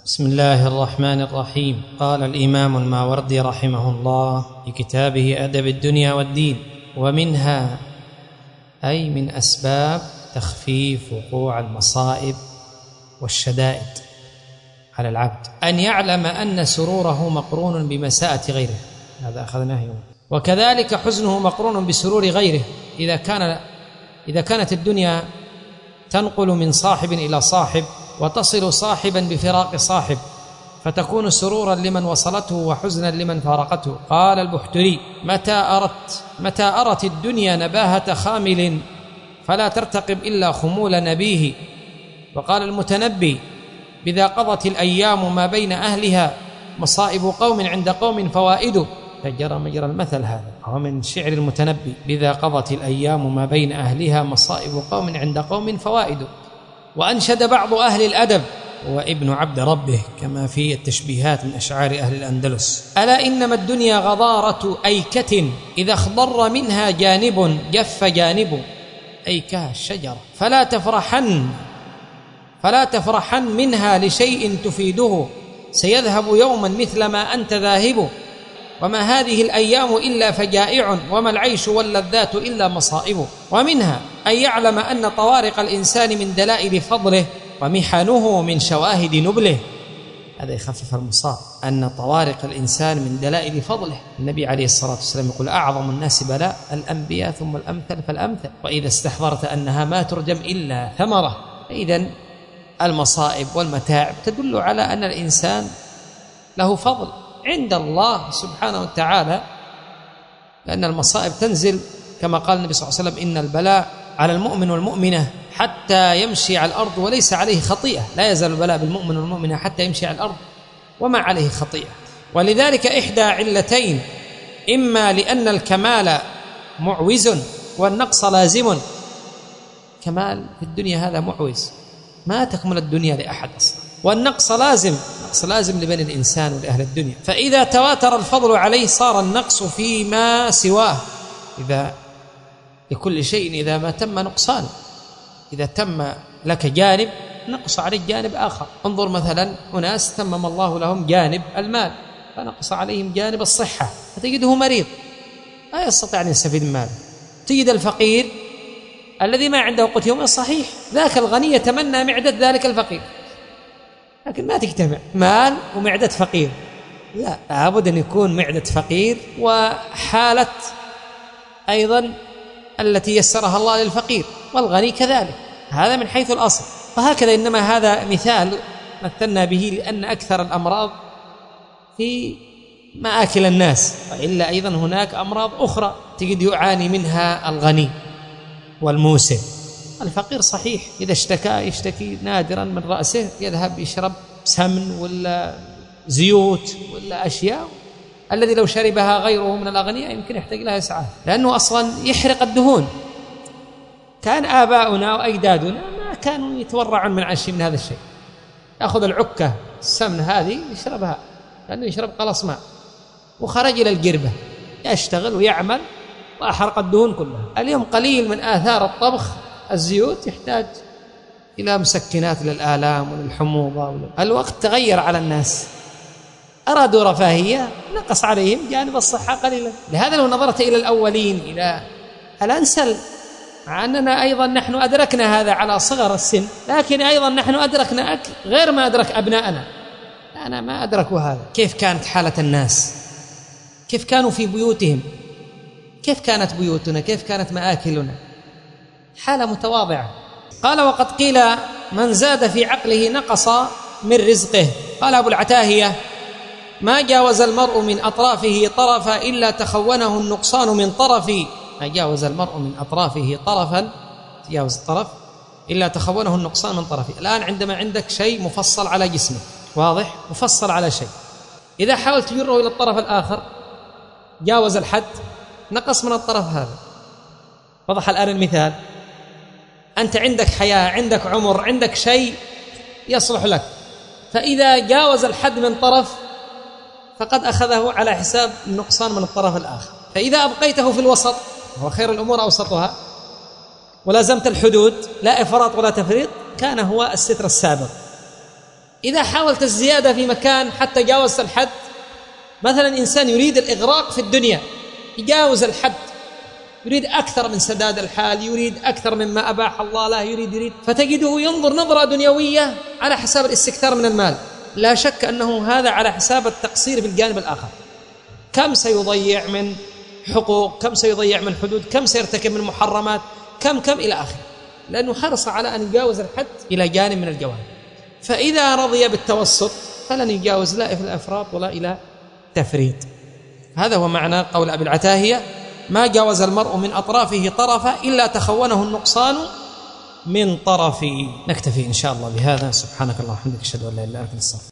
بسم الله الرحمن الرحيم. قال الإمام الماوردي رحمه الله في كتابه أدب الدنيا والدين: ومنها أي من أسباب تخفيف وقوع المصائب والشدائد على العبد أن يعلم أن سروره مقرون بمساءة غيره، هذا أخذناه يوم. وكذلك حزنه مقرون بسرور غيره، إذا كانت الدنيا تنقل من صاحب إلى صاحب وتصل صاحبا بفراق صاحب، فتكون سرورا لمن وصلته وحزنا لمن فارقته. قال البحتري: متى أرت الدنيا نباهة خامل فلا ترتقب إلا خمول نبيه. وقال المتنبي: بذا قضت الأيام ما بين أهلها مصائب قوم عند قوم فوائد. فجرى مجرى المثل، هذا هو من شعر المتنبي: بذا قضت الأيام ما بين أهلها مصائب قوم عند قوم فوائد. وأنشد بعض أهل الأدب وابن عبد ربه كما في التشبيهات من أشعار أهل الأندلس: ألا إنما الدنيا غضارة أيكة إذا اخضر منها جانب جف جانب. أيكة الشجرة، فلا تفرحن منها لشيء تفيده، سيذهب يوما مثل ما أنت ذاهب. وما هذه الأيام إلا فجائع، وما العيش واللذات إلا مصائب. ومنها أن يعلم أن طوارق الإنسان من دلائل فضله ومحنه من شواهد نبله. هذا يخفف المصاب، أن طوارق الإنسان من دلائل فضله. النبي عليه الصلاة والسلام يقول: أعظم الناس بلاء الأنبياء ثم الأمثل فالأمثل، وإذا استحضرت أنها ما ترجم إلا ثمرة. إذن المصائب والمتاعب تدل على أن الإنسان له فضل عند الله سبحانه وتعالى، لأن المصائب تنزل كما قال النبي صلى الله عليه وسلم: إن البلاء على المؤمن والمؤمنة حتى يمشي على الأرض وليس عليه خطيئة. لا يزال البلاء بالمؤمن والمؤمنة حتى يمشي على الأرض وما عليه خطيئة. ولذلك إحدى علتين: إما لأن الكمال معوز والنقص لازم. كمال في الدنيا هذا معوز، ما تكمل الدنيا لأحد أصلا، والنقص لازم، نقص لازم لبني الإنسان ولأهل الدنيا. فإذا تواتر الفضل عليه صار النقص فيما سواه. إذا لكل شيء إذا ما تم نقصان، إذا تم لك جانب نقص عليك جانب آخر. انظر مثلا أناس تمم الله لهم جانب المال فنقص عليهم جانب الصحة، فتجده مريض لا يستطيع أن يستفيد من ماله. تجد الفقير الذي ما عنده قوت يوم صحيح، ذاك الغني يتمنى معدة ذلك الفقير، لكن ما تجتمع مال ومعدة فقير. لا، لابد أن يكون معدة فقير وحالة أيضا التي يسرها الله للفقير، والغني كذلك. هذا من حيث الأصل. وهكذا إنما هذا مثال مثلنا به لأن أكثر الأمراض في مآكل الناس، وإلا أيضا هناك أمراض أخرى تجد يعاني منها الغني والموسر. الفقير صحيح إذا اشتكى يشتكي نادرا من رأسه، يذهب يشرب سمن ولا زيوت ولا أشياء الذي لو شربها غيره من الأغنياء يمكن يحتاج لها إسعاف، لأنه أصلا يحرق الدهون. كان آباؤنا وأجدادنا ما كانوا يتورعون من شيء من هذا الشيء. يأخذ العكة السمن هذه يشربها لأنه يشرب قلص ماء، وخرج إلى القربة يشتغل ويعمل وأحرق الدهون كلها. اليوم قليل من آثار الطبخ الزيوت، يحتاج إلى مسكنات للآلام وللحموضة. الوقت تغير على الناس، أرادوا رفاهية نقص عليهم جانب الصحة قليلا. لهذا لو نظرت إلى الأولين إلى الأنسل، مع أننا أيضا نحن أدركنا هذا على صغر السن، لكن أيضا نحن أدركنا غير ما أدرك أبناءنا. أنا ما أدركوا هذا. كيف كانت حالة الناس، كيف كانوا في بيوتهم، كيف كانت بيوتنا، كيف كانت مآكلنا، حالة متواضعة. قال: وقد قيل من زاد في عقله نقص من رزقه. قال أبو العتاهية: ما جاوز المرء من أطرافه طرفا إلا تخونه النقصان من طرفي. ما جاوز المرء من أطرافه طرفا، تجاوز الطرف، إلا تخونه النقصان من طرفي. الآن عندما عندك شيء مفصل على جسمك، واضح، مفصل على شيء، إذا حاولت تجره إلى الطرف الآخر جاوز الحد، نقص من الطرف هذا. وضح الآن المثال. أنت عندك حياة، عندك عمر، عندك شيء يصلح لك، فإذا جاوز الحد من طرف فقد أخذه على حساب النقصان من الطرف الآخر. فإذا أبقيته في الوسط، هو خير الأمور أوسطها، ولازمت الحدود لا إفراط ولا تفريط، كان هو الستر السابق. إذا حاولت الزيادة في مكان حتى جاوزت الحد، مثلا إنسان يريد الإغراق في الدنيا، يجاوز الحد، يريد أكثر من سداد الحال، يريد أكثر مما أباح الله له، يريد فتجده ينظر نظرة دنيوية على حساب الاستكثار من المال. لا شك أنه هذا على حساب التقصير في الجانب الآخر. كم سيضيع من حقوق، كم سيضيع من حدود، كم سيرتكب من محرمات، كم إلى آخره، لأنه حرص على أن يجاوز الحد إلى جانب من الجوانب. فإذا رضي بالتوسط فلن يجاوز لا إلى الإفراط ولا إلى تفريط. هذا هو معنى قول أبي العتاهية: ما جاوز المرء من أطرافه طرفا إلا تخونه النقصان من طرفه. نكتفي إن شاء الله بهذا. سبحانك اللهم وبحمدك، أشهد أن لا إله إلا أنت، أستغفرك.